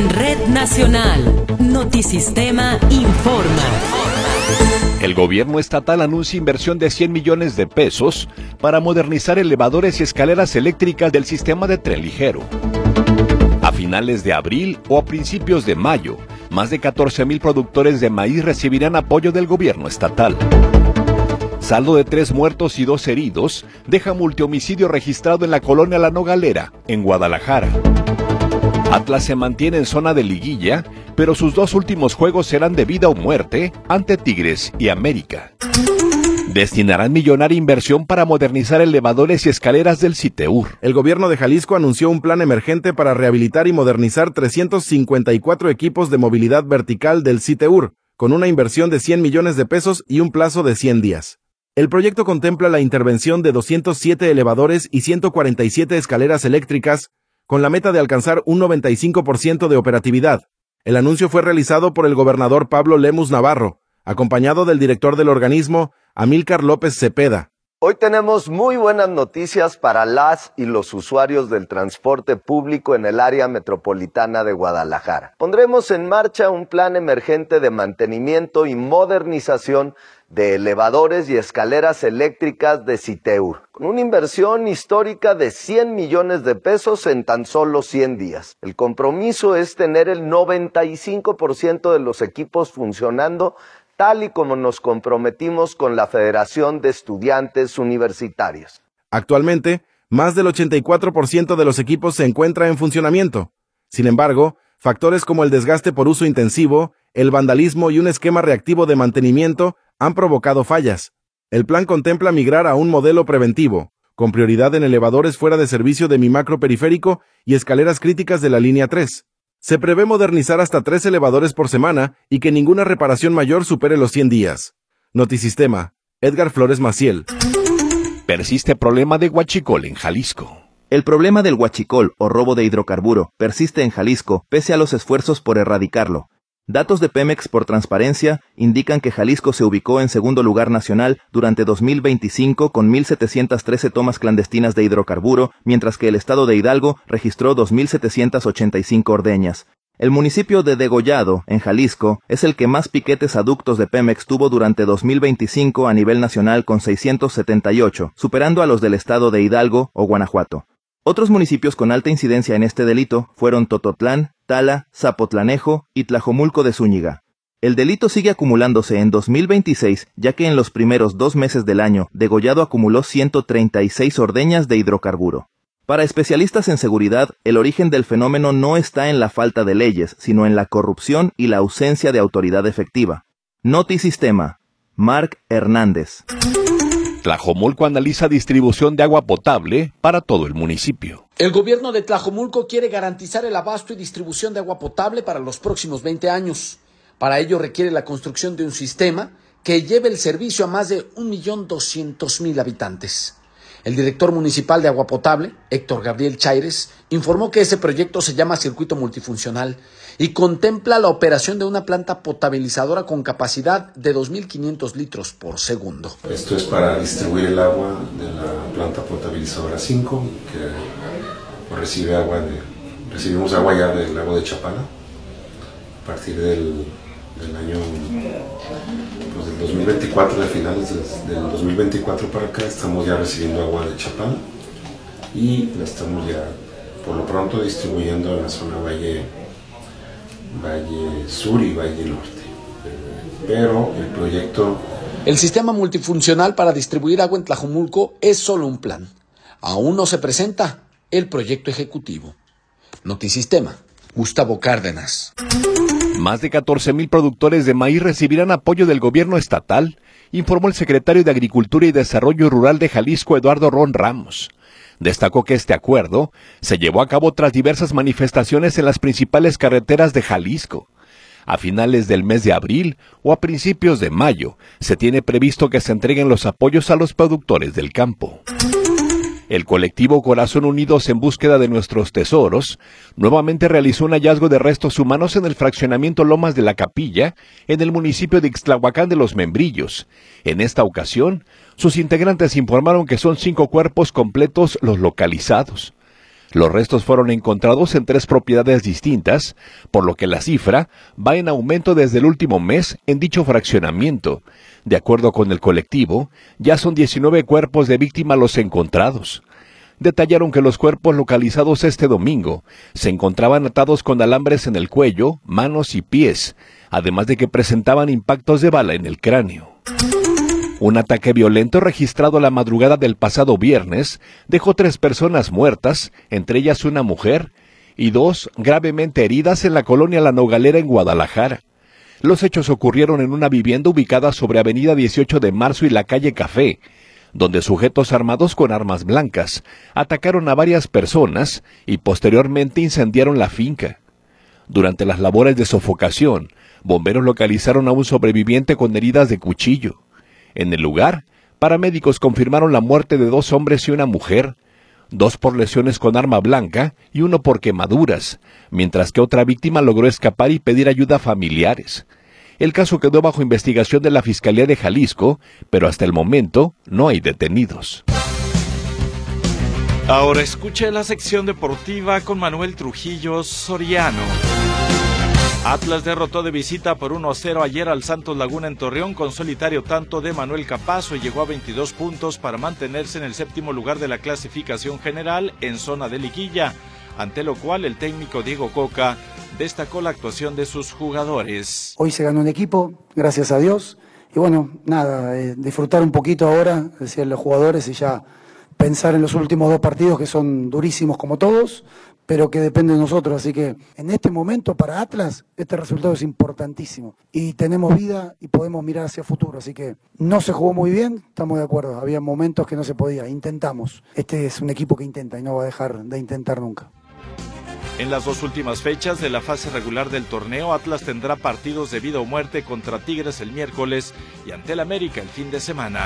En Red Nacional, Notisistema informa. El gobierno estatal anuncia inversión de 100 millones de pesos para modernizar elevadores y escaleras eléctricas del sistema de tren ligero. A finales de abril o a principios de mayo, más de 14,000 productores de maíz recibirán apoyo del gobierno estatal. Saldo de 3 muertos y 2 heridos deja multihomicidio registrado en la colonia La Nogalera, en Guadalajara. Atlas se mantiene en zona de liguilla, pero sus 2 últimos juegos serán de vida o muerte ante Tigres y América. Destinarán millonaria inversión para modernizar elevadores y escaleras del CITEUR. El gobierno de Jalisco anunció un plan emergente para rehabilitar y modernizar 354 equipos de movilidad vertical del CITEUR, con una inversión de 100 millones de pesos y un plazo de 100 días. El proyecto contempla la intervención de 207 elevadores y 147 escaleras eléctricas, con la meta de alcanzar un 95% de operatividad. El anuncio fue realizado por el gobernador Pablo Lemus Navarro, acompañado del director del organismo, Amílcar López Cepeda. Hoy tenemos muy buenas noticias para las y los usuarios del transporte público en el área metropolitana de Guadalajara. Pondremos en marcha un plan emergente de mantenimiento y modernización de elevadores y escaleras eléctricas de CITEUR, con una inversión histórica de 100 millones de pesos en tan solo 100 días. El compromiso es tener el 95% de los equipos funcionando tal y como nos comprometimos con la Federación de Estudiantes Universitarios. Actualmente, más del 84% de los equipos se encuentra en funcionamiento. Sin embargo, factores como el desgaste por uso intensivo, el vandalismo y un esquema reactivo de mantenimiento han provocado fallas. El plan contempla migrar a un modelo preventivo, con prioridad en elevadores fuera de servicio de mi macro periférico y escaleras críticas de la línea 3. Se prevé modernizar hasta 3 elevadores por semana y que ninguna reparación mayor supere los 100 días. Notisistema, Edgar Flores Maciel. Persiste problema de huachicol en Jalisco. El problema del huachicol o robo de hidrocarburo persiste en Jalisco pese a los esfuerzos por erradicarlo. Datos de Pemex por transparencia indican que Jalisco se ubicó en segundo lugar nacional durante 2025 con 1,713 tomas clandestinas de hidrocarburo, mientras que el estado de Hidalgo registró 2,785 ordeñas. El municipio de Degollado, en Jalisco, es el que más piquetes a ductos de Pemex tuvo durante 2025 a nivel nacional con 678, superando a los del estado de Hidalgo o Guanajuato. Otros municipios con alta incidencia en este delito fueron Tototlán, Tala, Zapotlanejo y Tlajomulco de Zúñiga. El delito sigue acumulándose en 2026, ya que en los primeros 2 meses del año, Degollado acumuló 136 ordeñas de hidrocarburo. Para especialistas en seguridad, el origen del fenómeno no está en la falta de leyes, sino en la corrupción y la ausencia de autoridad efectiva. Notisistema, Marc Hernández. Tlajomulco analiza distribución de agua potable para todo el municipio. El gobierno de Tlajomulco quiere garantizar el abasto y distribución de agua potable para los próximos 20 años. Para ello requiere la construcción de un sistema que lleve el servicio a más de 1,200,000 habitantes. El director municipal de agua potable, Héctor Gabriel Chaires, informó que ese proyecto se llama Circuito Multifuncional y contempla la operación de una planta potabilizadora con capacidad de 2,500 litros por segundo. Esto es para distribuir el agua de la planta potabilizadora 5, que recibimos agua ya del lago de Chapala. A partir del año del 2024, de finales del 2024 para acá, estamos ya recibiendo agua de Chapala y la estamos ya por lo pronto distribuyendo en la zona Valle Sur y Valle Norte. Pero el proyecto... El sistema multifuncional para distribuir agua en Tlajomulco es solo un plan. Aún no se presenta el proyecto ejecutivo. Notisistema, Gustavo Cárdenas. Más de 14,000 productores de maíz recibirán apoyo del gobierno estatal, informó el secretario de Agricultura y Desarrollo Rural de Jalisco, Eduardo Ron Ramos. Destacó que este acuerdo se llevó a cabo tras diversas manifestaciones en las principales carreteras de Jalisco. A finales del mes de abril o a principios de mayo, se tiene previsto que se entreguen los apoyos a los productores del campo. El colectivo Corazón Unidos en búsqueda de nuestros tesoros nuevamente realizó un hallazgo de restos humanos en el fraccionamiento Lomas de la Capilla, en el municipio de Ixtlahuacán de los Membrillos. En esta ocasión, sus integrantes informaron que son 5 cuerpos completos los localizados. Los restos fueron encontrados en 3 propiedades distintas, por lo que la cifra va en aumento desde el último mes en dicho fraccionamiento. De acuerdo con el colectivo, ya son 19 cuerpos de víctimas los encontrados. Detallaron que los cuerpos localizados este domingo se encontraban atados con alambres en el cuello, manos y pies, además de que presentaban impactos de bala en el cráneo. Un ataque violento registrado la madrugada del pasado viernes dejó 3 personas muertas, entre ellas una mujer, y 2 gravemente heridas en la colonia La Nogalera en Guadalajara. Los hechos ocurrieron en una vivienda ubicada sobre Avenida 18 de Marzo y la calle Café, donde sujetos armados con armas blancas atacaron a varias personas y posteriormente incendiaron la finca. Durante las labores de sofocación, bomberos localizaron a un sobreviviente con heridas de cuchillo. En el lugar, paramédicos confirmaron la muerte de 2 hombres y una mujer, 2 por lesiones con arma blanca y 1 por quemaduras, mientras que otra víctima logró escapar y pedir ayuda a familiares. El caso quedó bajo investigación de la Fiscalía de Jalisco, pero hasta el momento no hay detenidos. Ahora escuche la sección deportiva con Manuel Trujillo Soriano. Atlas derrotó de visita por 1-0 ayer al Santos Laguna en Torreón con solitario tanto de Manuel Capazo y llegó a 22 puntos para mantenerse en el 7º lugar de la clasificación general en zona de liguilla, ante lo cual el técnico Diego Coca destacó la actuación de sus jugadores. Hoy se ganó un equipo, gracias a Dios, y bueno, nada, disfrutar un poquito ahora, decir los jugadores y ya pensar en los últimos 2 partidos que son durísimos como todos, pero que depende de nosotros, así que en este momento para Atlas este resultado es importantísimo y tenemos vida y podemos mirar hacia el futuro, así que no se jugó muy bien, estamos de acuerdo, había momentos que no se podía, intentamos, este es un equipo que intenta y no va a dejar de intentar nunca. En las 2 últimas fechas de la fase regular del torneo, Atlas tendrá partidos de vida o muerte contra Tigres el miércoles y ante el América el fin de semana.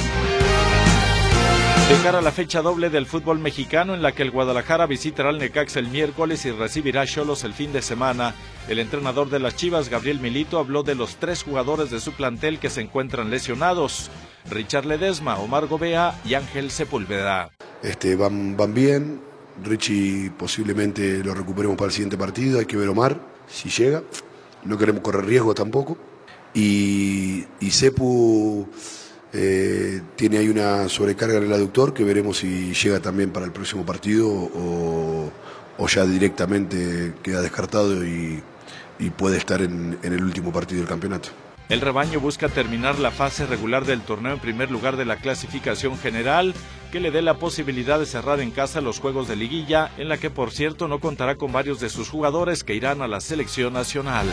De cara a la fecha doble del fútbol mexicano, en la que el Guadalajara visitará al Necaxa el miércoles y recibirá a Xolos el fin de semana, el entrenador de las Chivas, Gabriel Milito, habló de los 3 jugadores de su plantel que se encuentran lesionados: Richard Ledesma, Omar Gobea y Ángel Sepúlveda. Van bien, Richie posiblemente lo recuperemos para el siguiente partido, hay que ver Omar, si llega, no queremos correr riesgo tampoco, y Sepu... tiene ahí una sobrecarga en el aductor que veremos si llega también para el próximo partido o ya directamente queda descartado y puede estar en el último partido del campeonato. El rebaño busca terminar la fase regular del torneo en primer lugar de la clasificación general, que le dé la posibilidad de cerrar en casa los juegos de liguilla, en la que por cierto no contará con varios de sus jugadores que irán a la selección nacional.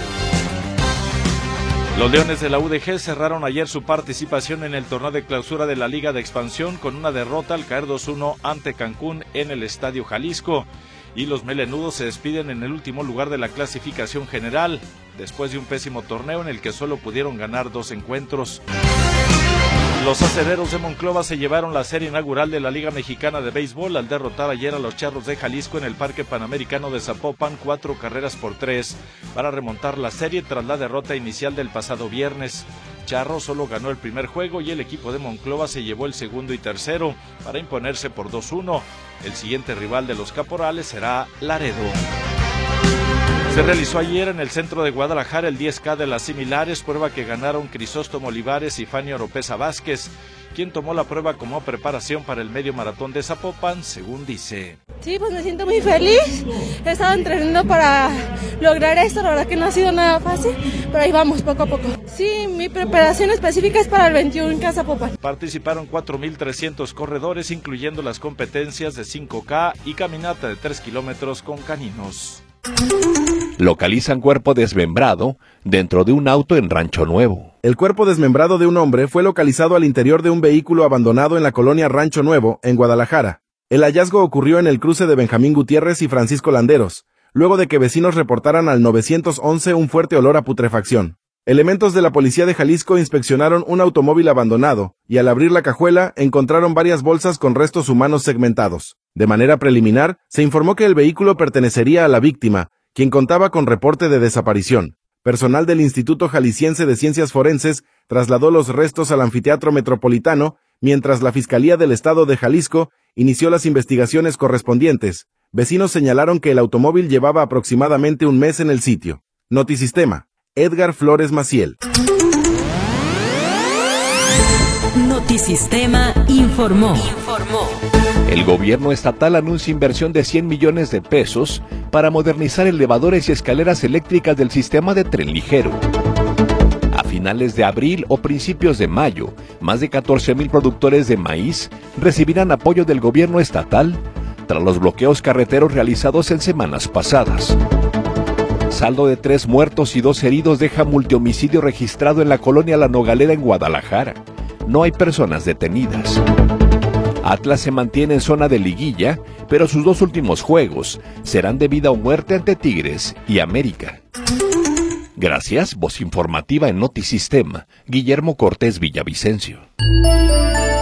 Los Leones de la UDG cerraron ayer su participación en el torneo de clausura de la Liga de Expansión con una derrota al caer 2-1 ante Cancún en el Estadio Jalisco, y los melenudos se despiden en el último lugar de la clasificación general, después de un pésimo torneo en el que solo pudieron ganar 2 encuentros. Los acereros de Monclova se llevaron la serie inaugural de la Liga Mexicana de Béisbol al derrotar ayer a los Charros de Jalisco en el Parque Panamericano de Zapopan 4-3 para remontar la serie tras la derrota inicial del pasado viernes. Charros solo ganó el primer juego y el equipo de Monclova se llevó el segundo y tercero para imponerse por 2-1. El siguiente rival de los Caporales será Laredo. Se realizó ayer en el centro de Guadalajara el 10K de las similares, prueba que ganaron Crisóstomo Olivares y Fanny Oropesa Vázquez, quien tomó la prueba como preparación para el medio maratón de Zapopan, según dice. Sí, pues me siento muy feliz, he estado entrenando para lograr esto, la verdad que no ha sido nada fácil, pero ahí vamos poco a poco. Sí, mi preparación específica es para el 21K Zapopan. Participaron 4,300 corredores, incluyendo las competencias de 5K y caminata de 3 kilómetros con caninos. Localizan cuerpo desmembrado dentro de un auto en Rancho Nuevo. El cuerpo desmembrado de un hombre fue localizado al interior de un vehículo abandonado en la colonia Rancho Nuevo, en Guadalajara. El hallazgo ocurrió en el cruce de Benjamín Gutiérrez y Francisco Landeros, luego de que vecinos reportaran al 911 un fuerte olor a putrefacción. Elementos de la Policía de Jalisco inspeccionaron un automóvil abandonado y al abrir la cajuela encontraron varias bolsas con restos humanos segmentados. De manera preliminar, se informó que el vehículo pertenecería a la víctima, quien contaba con reporte de desaparición. Personal del Instituto Jalisciense de Ciencias Forenses trasladó los restos al Anfiteatro Metropolitano, mientras la Fiscalía del Estado de Jalisco inició las investigaciones correspondientes, Vecinos señalaron que el automóvil llevaba aproximadamente un mes en el sitio. Notisistema, Edgar Flores Maciel. Notisistema informó. El gobierno estatal anuncia inversión de 100 millones de pesos para modernizar elevadores y escaleras eléctricas del sistema de tren ligero. A finales de abril o principios de mayo, más de 14,000 productores de maíz recibirán apoyo del gobierno estatal tras los bloqueos carreteros realizados en semanas pasadas. Saldo de 3 muertos y 2 heridos deja multihomicidio registrado en la colonia La Nogalera en Guadalajara. No hay personas detenidas. Atlas se mantiene en zona de liguilla, pero sus 2 últimos juegos serán de vida o muerte ante Tigres y América. Gracias, voz informativa en Notisistema, Guillermo Cortés Villavicencio.